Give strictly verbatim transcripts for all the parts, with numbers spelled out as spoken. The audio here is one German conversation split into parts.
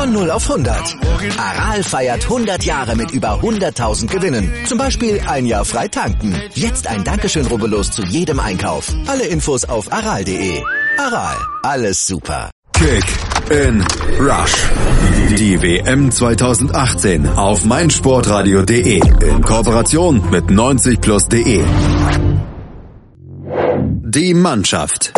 Von null auf hundert. Aral feiert hundert Jahre mit über hunderttausend Gewinnen. Zum Beispiel ein Jahr frei tanken. Jetzt ein Dankeschön, rubbellos zu jedem Einkauf. Alle Infos auf aral punkt de. Aral, alles super. Kick in Rush. Die W M zwanzig achtzehn auf meinsportradio punkt de in Kooperation mit neunzig plus punkt de. Die Mannschaft.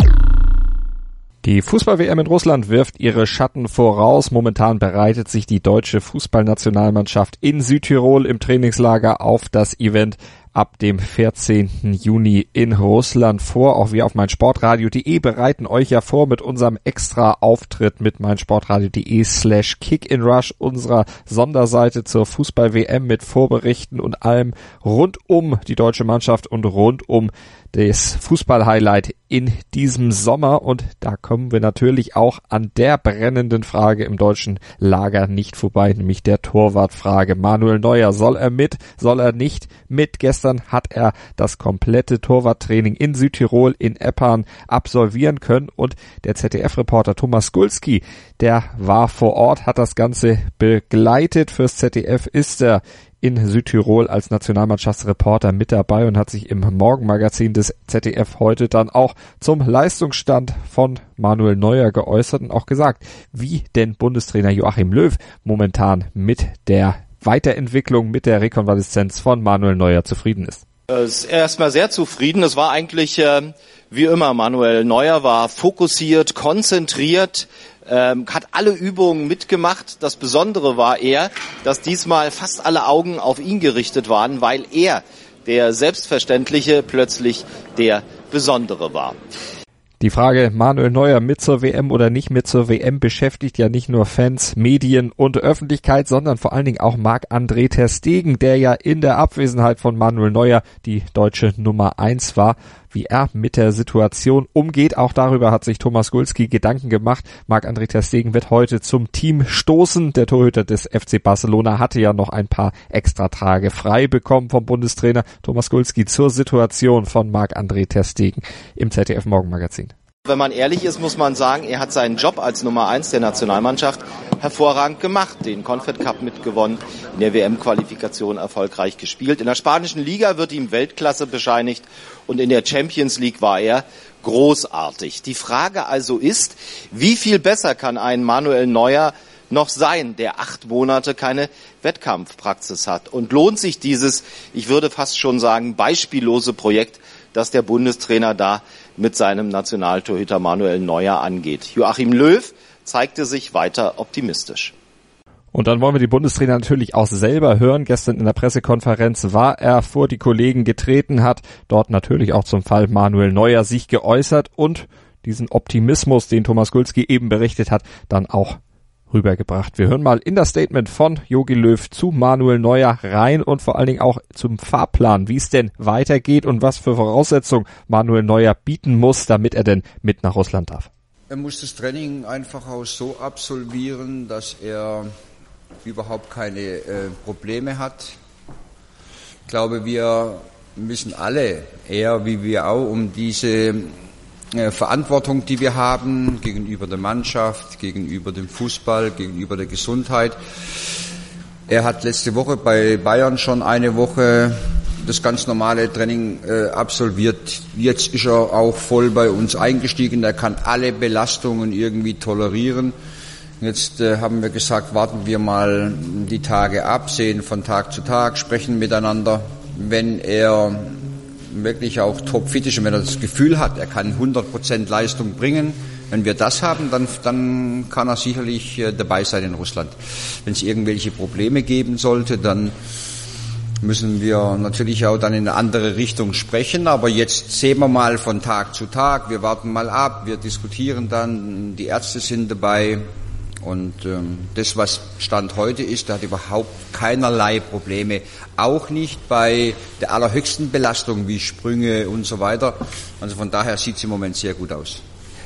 Die Fußball-W M in Russland wirft ihre Schatten voraus. Momentan bereitet sich die deutsche Fußballnationalmannschaft in Südtirol im Trainingslager auf das Event ab dem vierzehnten Juni in Russland vor. Auch wir auf meinsportradio punkt de bereiten euch ja vor mit unserem extra Auftritt mit meinsportradio punkt de slash kickinrush, unserer Sonderseite zur Fußball-W M mit Vorberichten und allem rund um die deutsche Mannschaft und rund um das Fußball-Highlight in diesem Sommer. Und da kommen wir natürlich auch an der brennenden Frage im deutschen Lager nicht vorbei, nämlich der Torwartfrage. Manuel Neuer, soll er mit, soll er nicht mit? Gestern hat er das komplette Torwarttraining in Südtirol in Eppan absolvieren können und der Z D F-Reporter Thomas Skulski, der war vor Ort, hat das Ganze begleitet. Fürs Z D F ist er in Südtirol als Nationalmannschaftsreporter mit dabei und hat sich im Morgenmagazin des Z D F heute dann auch zum Leistungsstand von Manuel Neuer geäußert und auch gesagt, wie denn Bundestrainer Joachim Löw momentan mit der Weiterentwicklung, mit der Rekonvaleszenz von Manuel Neuer zufrieden ist. Er ist erstmal sehr zufrieden. Es war eigentlich äh, wie immer. Manuel Neuer war fokussiert, konzentriert, ähm, hat alle Übungen mitgemacht. Das Besondere war eher, dass diesmal fast alle Augen auf ihn gerichtet waren, weil er, der Selbstverständliche, plötzlich der Besondere war. Die Frage Manuel Neuer mit zur W M oder nicht mit zur W M beschäftigt ja nicht nur Fans, Medien und Öffentlichkeit, sondern vor allen Dingen auch Marc-André ter Stegen, der ja in der Abwesenheit von Manuel Neuer die deutsche Nummer eins war. Wie er mit der Situation umgeht, auch darüber hat sich Thomas Skulski Gedanken gemacht. Marc-André ter Stegen wird heute zum Team stoßen. Der Torhüter des F C Barcelona hatte ja noch ein paar Extratage frei bekommen vom Bundestrainer. Thomas Skulski zur Situation von Marc-André ter Stegen im Z D F Morgenmagazin. Wenn man ehrlich ist, muss man sagen, er hat seinen Job als Nummer eins der Nationalmannschaft hervorragend gemacht. Den Confed Cup mitgewonnen, in der W M-Qualifikation erfolgreich gespielt. In der spanischen Liga wird ihm Weltklasse bescheinigt und in der Champions League war er großartig. Die Frage also ist, wie viel besser kann ein Manuel Neuer noch sein, der acht Monate keine Wettkampfpraxis hat? Und lohnt sich dieses, ich würde fast schon sagen, beispiellose Projekt, das der Bundestrainer da mit seinem Nationaltorhüter Manuel Neuer angeht? Joachim Löw zeigte sich weiter optimistisch. Und dann wollen wir die Bundestrainer natürlich auch selber hören. Gestern in der Pressekonferenz war er vor die Kollegen getreten, hat dort natürlich auch zum Fall Manuel Neuer sich geäußert und diesen Optimismus, den Thomas Skulski eben berichtet hat, dann auch rübergebracht. Wir hören mal in das Statement von Jogi Löw zu Manuel Neuer rein und vor allen Dingen auch zum Fahrplan, wie es denn weitergeht und was für Voraussetzungen Manuel Neuer bieten muss, damit er denn mit nach Russland darf. Er muss das Training einfach auch so absolvieren, dass er überhaupt keine äh, Probleme hat. Ich glaube, wir müssen alle, er wie wir auch, um diese äh, Verantwortung, die wir haben gegenüber der Mannschaft, gegenüber dem Fußball, gegenüber der Gesundheit. Er hat letzte Woche bei Bayern schon eine Woche das ganz normale Training äh, absolviert. Jetzt ist er auch voll bei uns eingestiegen. Er kann alle Belastungen irgendwie tolerieren. Jetzt äh, haben wir gesagt, warten wir mal die Tage ab, sehen von Tag zu Tag, sprechen miteinander. Wenn er wirklich auch topfit ist und wenn er das Gefühl hat, er kann hundert Prozent Leistung bringen, wenn wir das haben, dann, dann kann er sicherlich äh, dabei sein in Russland. Wenn es irgendwelche Probleme geben sollte, dann müssen wir natürlich auch dann in eine andere Richtung sprechen. Aber jetzt sehen wir mal von Tag zu Tag, wir warten mal ab, wir diskutieren dann, die Ärzte sind dabei. Und ähm, das, was Stand heute ist, da hat überhaupt keinerlei Probleme. Auch nicht bei der allerhöchsten Belastung wie Sprünge und so weiter. Also von daher sieht es im Moment sehr gut aus.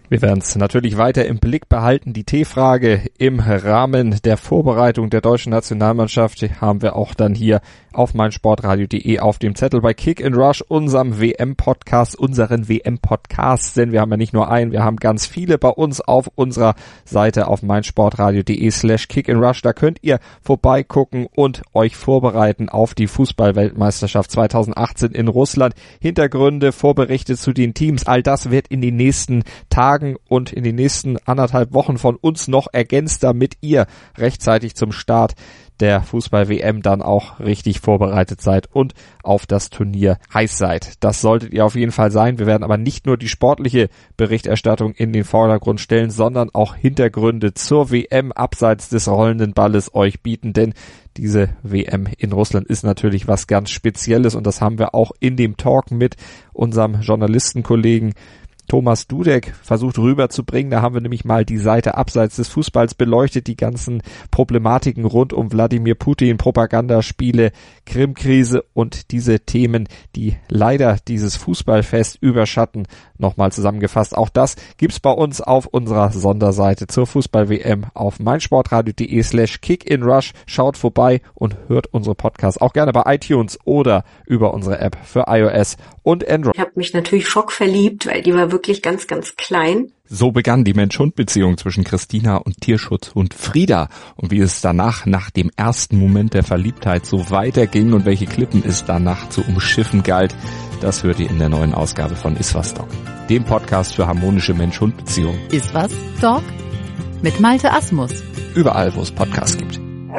Wir werden es natürlich weiter im Blick behalten. Die T-Frage im Rahmen der Vorbereitung der deutschen Nationalmannschaft haben wir auch dann hier auf meinsportradio punkt de auf dem Zettel bei Kick and Rush, unserem W M-Podcast, unseren W M-Podcasts, denn wir haben ja nicht nur einen, wir haben ganz viele bei uns auf unserer Seite auf meinsportradio punkt de slash Kick and Rush. Da könnt ihr vorbeigucken und euch vorbereiten auf die Fußball-Weltmeisterschaft zweitausendachtzehn in Russland. Hintergründe, Vorberichte zu den Teams, all das wird in den nächsten Tagen und in den nächsten anderthalb Wochen von uns noch ergänzt, damit ihr rechtzeitig zum Start der Fußball-W M dann auch richtig vorbereitet seid und auf das Turnier heiß seid. Das solltet ihr auf jeden Fall sein. Wir werden aber nicht nur die sportliche Berichterstattung in den Vordergrund stellen, sondern auch Hintergründe zur W M abseits des rollenden Balles euch bieten, denn diese W M in Russland ist natürlich was ganz Spezielles und das haben wir auch in dem Talk mit unserem Journalistenkollegen Thomas Dudek versucht rüberzubringen. Da haben wir nämlich mal die Seite abseits des Fußballs beleuchtet, die ganzen Problematiken rund um Wladimir Putin, Propagandaspiele, Krim-Krise und diese Themen, die leider dieses Fußballfest überschatten, nochmal zusammengefasst. Auch das gibt's bei uns auf unserer Sonderseite zur Fußball-W M auf meinsportradio punkt de slash Kick-in-Rush. Schaut vorbei und hört unsere Podcasts auch gerne bei iTunes oder über unsere App für iOS und Android. Ich habe mich natürlich schockverliebt, weil die war wirklich ganz, ganz klein. So begann die Mensch-Hund-Beziehung zwischen Christina und Tierschutzhund Frieda. Und wie es danach, nach dem ersten Moment der Verliebtheit, so weiterging und welche Klippen es danach zu umschiffen galt, das hört ihr in der neuen Ausgabe von Iswas Dog, dem Podcast für harmonische Mensch-Hund-Beziehungen. Iswas Dog mit Malte Asmus. Überall, wo es Podcasts gibt.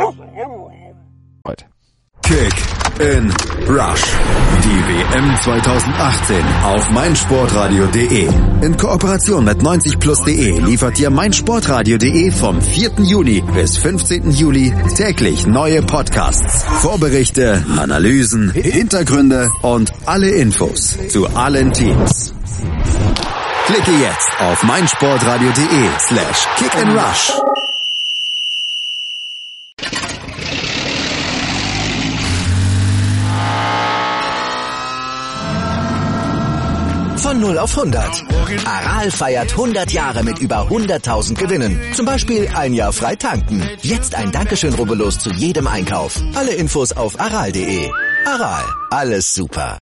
Heute. Kick in Rush. Die W M zweitausendachtzehn auf meinsportradio punkt de. In Kooperation mit neunzig plus punkt de liefert dir meinsportradio punkt de vom vierten Juni bis fünfzehnten Juli täglich neue Podcasts, Vorberichte, Analysen, Hintergründe und alle Infos zu allen Teams. Klicke jetzt auf meinsportradio punkt de slash Kick and Rush. Von null auf hundert. Aral feiert hundert Jahre mit über hunderttausend Gewinnen. Zum Beispiel ein Jahr frei tanken. Jetzt ein Dankeschön, rubbellos zu jedem Einkauf. Alle Infos auf aral punkt de. Aral, alles super.